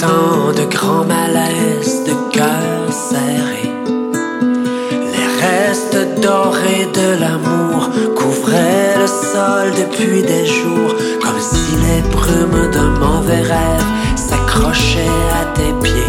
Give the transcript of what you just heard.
temps de grands malaises, de cœurs serrés. Les restes dorés de l'amour couvraient le sol depuis des jours, comme si les brumes d'un mauvais rêve s'accrochaient à tes pieds.